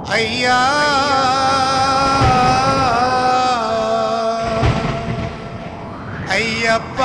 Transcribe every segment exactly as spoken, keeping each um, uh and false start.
అయ్యా అయ్యప్ప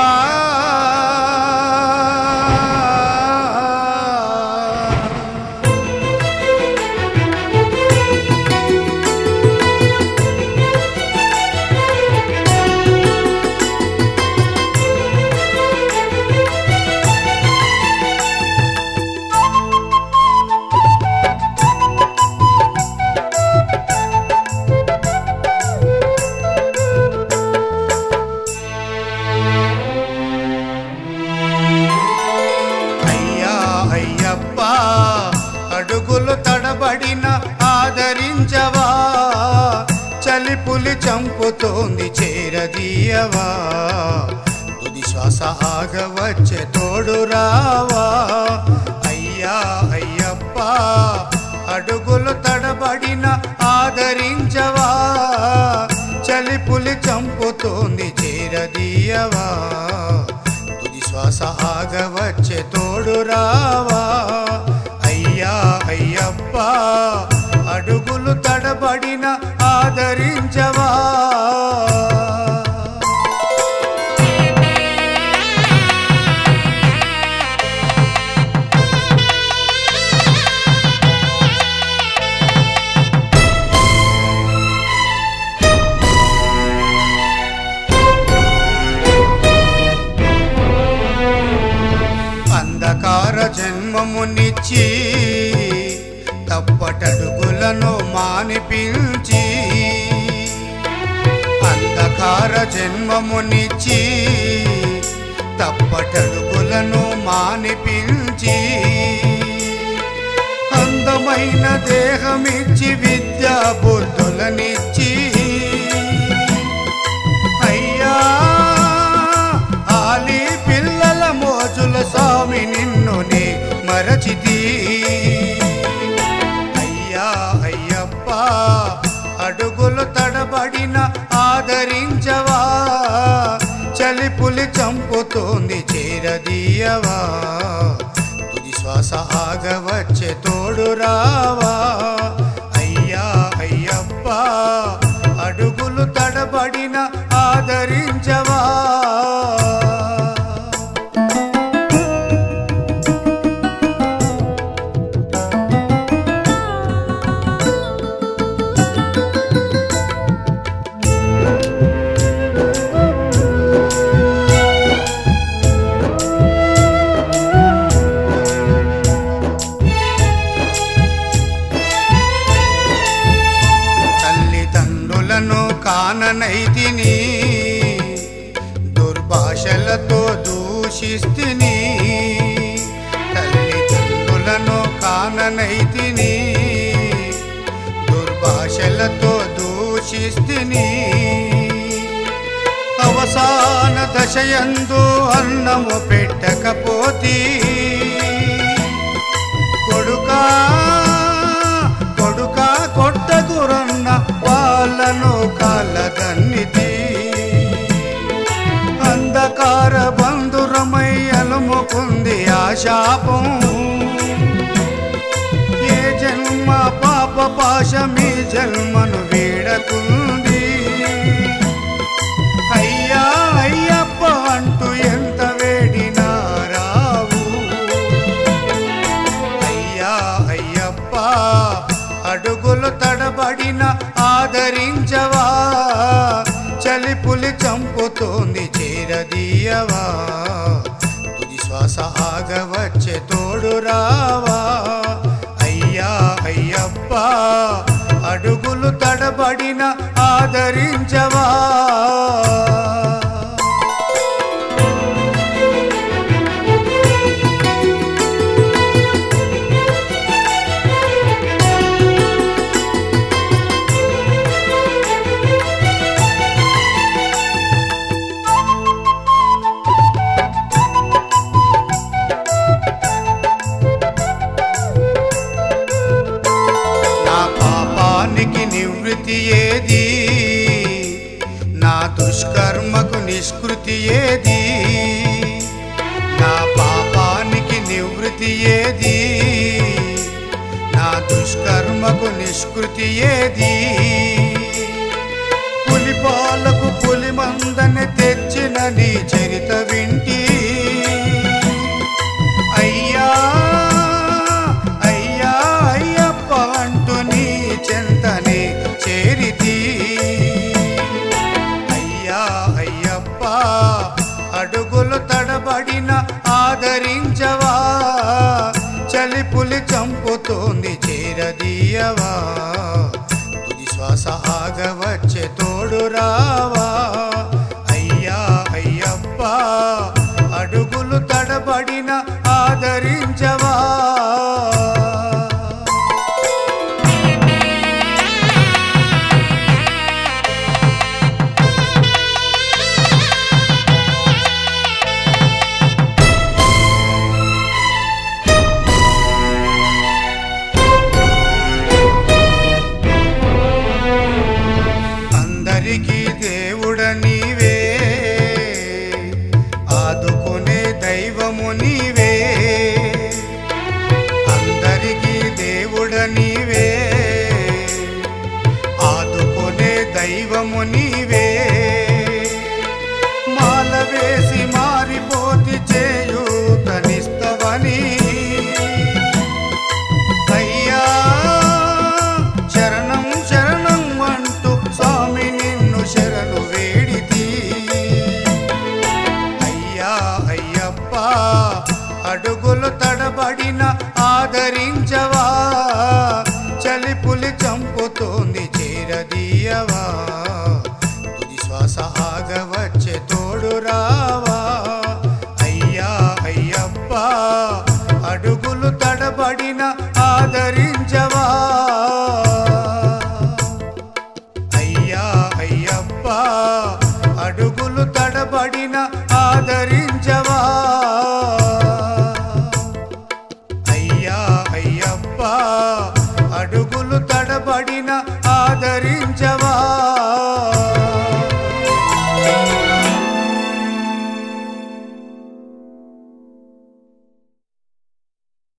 అడుగులు తడబడిన ఆదరించవా, చలిపులి చంపుతోంది చేరదీయవా, తుది శ్వాస ఆగవచ్చే తోడు రావా. అయ్యా అయ్యప్ప అడుగులు తడబడిన ఆదరించవా, చలిపులి చంపుతోంది చేరదీయవా, తుది శ్వాస ఆగవచ్చే తోడు రావా. అయ్యా అయ్యప్ప అడుగులు తడబడిన ఆదరించవా. అంధకార జన్మమునిచ్చి తప్పటడుగులను మానిపించి, అంధకార జన్మమునిచ్చి తప్పటడుగులను మానిపించి, అందమైన దేహమిచ్చి విద్యా బుద్ధులనిచ్చి, అయ్యా ఆలి పిల్లల మోజుల స్వామి నిన్ను నే మరచితి. అయ్యా అయ్యప్ప అడుగులు తడబడిన ఆదరించవా, చలిపులి చంపుతోంది చేరదీయవా, తుది శ్వాస ఆగవచ్చే తోడు రావా. అయ్యా అయ్యప్ప అడుగులు తడబడిన ఆదరించవా. కాననైతిని దుర్భాషలతో దూషిస్తిని, తల్లిదండ్రులను కాననైతిని దుర్భాషలతో దూషిస్తిని, అవసాన దశయందు అన్నము పెట్టకపోతి, కొడుకా కొడుకా కొట్టగురన్న వాళ్ళను కాలదన్నితి, అంధకార బంధురమై అలుముకుంది ఆ శాపం, ఏ జన్మ పాప పాశమీ జన్మను వీడకుంది. అయ్యా అయ్యప్ప అంటూ ఎంత వేడినా రావు. అయ్యా అయ్యప్ప అడుగులు తడబడిన ఆదరించవా, చలిపులి చంపుతోంది చేరదీయవా, తుది శ్వాస ఆగవచ్చే తోడు రావా. అయ్యా అయ్యప్ప అడుగులు తడబడిన ఆదరించవా. నివృత్తి ఏది, నా దుష్కర్మకు నిష్కృతి ఏది, నా పాపానికి నివృత్తి ఏది, నా దుష్కర్మ ఆత్మకు నిష్కృతి ఏది? పులిపాలకు పులిమందని తెచ్చిన నీ చరిత వింటి. అయ్యా అయ్యా అయ్యప్ప అంటూ నీ చెంతనే చేరితి. అయ్యా అయ్యప్ప అడుగులు తడబడిన ఆదరించవా, చలిపులి చంపుతోంది చేరదీయవా, తుది శ్వాస ఆగవచ్చే తోడు రావా. అయ్యా అయ్యప్ప అడుగులు తడబడిన ఆదరించవా. అందరికీ దేవుడ నీవే, ఆదుకునే దైవము నీవే. అందరికీ దేవుడ నీవే, ఆదుకునే దైవము నీవే. మాల వేసి మారిపోతి చేయూతనిస్తవని. అయ్యా శరణం శరణం అంటూ స్వామి నిన్ను శరణు వేడితి. అయ్యా అయ్యప్ప అడుగులు తడబడిన ఆదరించవా, చలిపులి చంపుతోంది చేరదీయవా, తుది శ్వాస ఆగవచ్చే తోడు రావా. అయ్యా అయ్యప్ప అడుగులు తడబడిన ఆదరించవా. అయ్యా అయ్యప్ప అడుగులు తడబడిన ఆదరించవా. అయ్యా అయ్యప్ప